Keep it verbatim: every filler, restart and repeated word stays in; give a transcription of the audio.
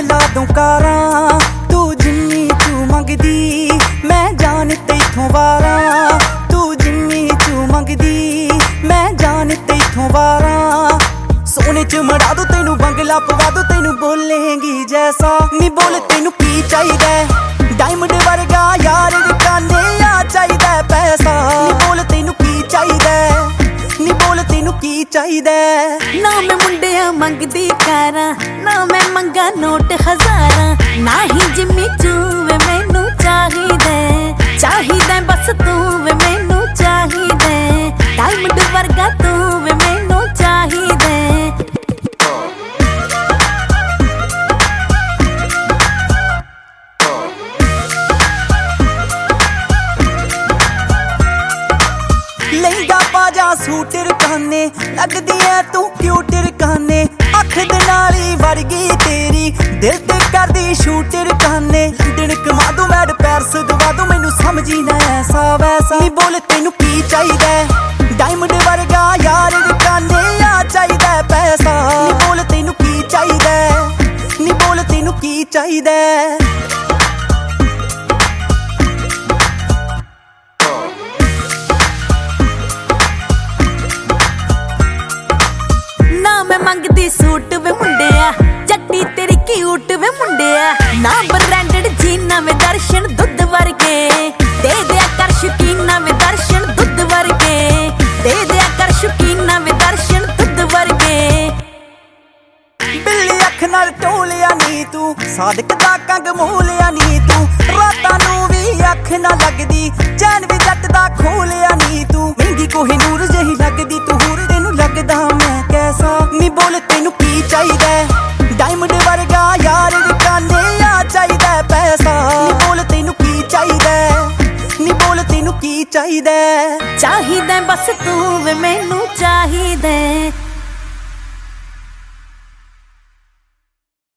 ला दूं कारां तू जिन्नी तू मंगदी मैं जान तैथों वारा तू जिन्नी तू मंगदी मैं जान तैथों वारा सोने च मड़ा दो तेनू बंगला पवा दो तेनू बोलेंगी जैसा नी बोल तेनू की चाहिदा डायमंड वर्गा यार काने आ चाहिदा पैसा नी बोल तेनू की चाहिदा नी बोल तेनू की चाहिदा ना मैं मुंडिया मंगदी कारां ना मैं मंगा नोट हजारां ना ही जिम्मी चू वे मैनू चाहिदा चाहिदा बस तू वे मैनू चाहिदा डायमंड वर्गा तू वे मैनू चाहिदा लहंगा पाजा सूट रकाने लगदी है तू क्यूट रकाने अख दे नाली वर्गी तेरी दिल ते करदी शूट रकाने दिन कमा दूं मैड पैरस दवा दूं मैनू समझी ना ऐसा वैसा नी बोल तेनू की चाहिदा डायमंड वर्गा यार रकाने आ चाहिदा पैसा नी बोल तेनू की चाहिदा नी बोल तेनू की चाहिदा मैं मंगदी सूट वे मुंडिया जट्टी तेरी क्यूट वे मुंडिया ना ब्रांडेड जीना वे दर्शन दुध वर्गे दे दिया कर शकीना वे दर्शन दुध वर्गे दे दिया कर शकीना वे दर्शन दुध वर्गे बिल्ली अख नाल टोलिया नी तू सादक दा कंग मोलिया नी तू रातां नू भी अख ना लगदी चैन भी जट दा खोलिया नी तू महंगी कोहिनूर जही लगदी तू हूर तेनू लगदा मैं कैसा नी बोल तेनू की चाहिदा डायमंड वर्गा यार काने आ चाहिदा पैसा नी बोल तेनू की चाहिदा नी बोल तेनू की चाहिदा चाहिदा बस तू वे मैनू